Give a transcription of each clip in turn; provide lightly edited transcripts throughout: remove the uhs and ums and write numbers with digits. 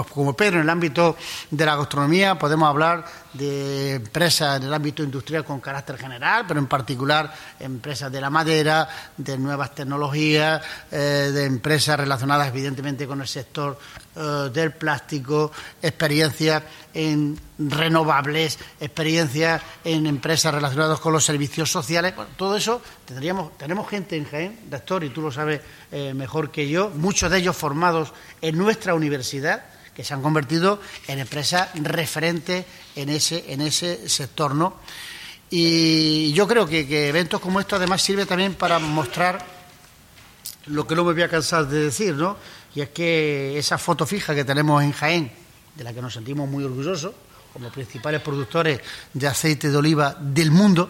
Como Pedro, en el ámbito de la gastronomía podemos hablar de empresas en el ámbito industrial con carácter general, pero en particular empresas de la madera, de nuevas tecnologías, de empresas relacionadas evidentemente con el sector del plástico, experiencias en renovables, experiencias en empresas relacionadas con los servicios sociales. Bueno, todo eso tenemos gente en Jaén, doctor, y tú lo sabes mejor que yo, muchos de ellos formados en nuestra universidad, que se han convertido en empresas referentes en ese sector, ¿no? Y yo creo que eventos como estos además sirven también para mostrar lo que no me voy a cansar de decir, ¿no? Y es que esa foto fija que tenemos en Jaén, de la que nos sentimos muy orgullosos, como principales productores de aceite de oliva del mundo,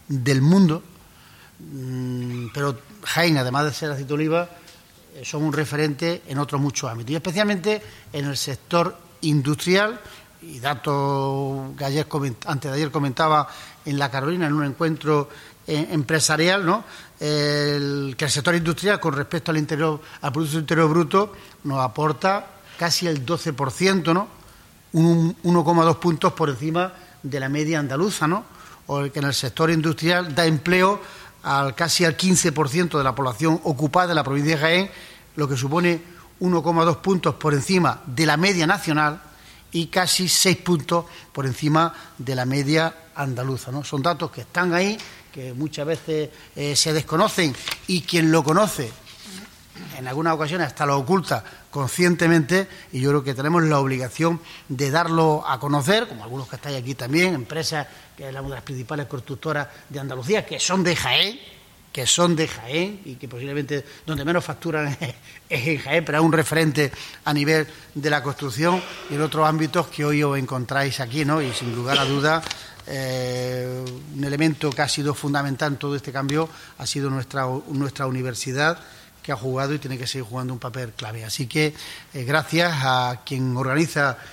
pero Jaén, además de ser aceite de oliva, son un referente en otros muchos ámbitos, y especialmente en el sector industrial. Y datos que antes de ayer comentaba en La Carolina, en un encuentro empresarial, ¿no? Que el sector industrial, con respecto al Producto Interior Bruto, nos aporta casi el 12%, ¿no? 1,2 puntos por encima de la media andaluza, ¿no? O que en el sector industrial da empleo casi al 15% de la población ocupada de la provincia de Jaén, lo que supone 1,2 puntos por encima de la media nacional y casi 6 puntos por encima de la media andaluza, ¿no? Son datos que están ahí, que muchas veces se desconocen, y quien lo conoce en algunas ocasiones hasta lo oculta conscientemente, y yo creo que tenemos la obligación de darlo a conocer, como algunos que estáis aquí también, empresas que es una de las principales constructoras de Andalucía, que son de Jaén, y que posiblemente donde menos facturan es en Jaén, pero es un referente a nivel de la construcción, y en otros ámbitos que hoy os encontráis aquí, ¿no? Y sin lugar a dudas, un elemento que ha sido fundamental en todo este cambio ha sido nuestra universidad, que ha jugado y tiene que seguir jugando un papel clave. Así que gracias a quien organiza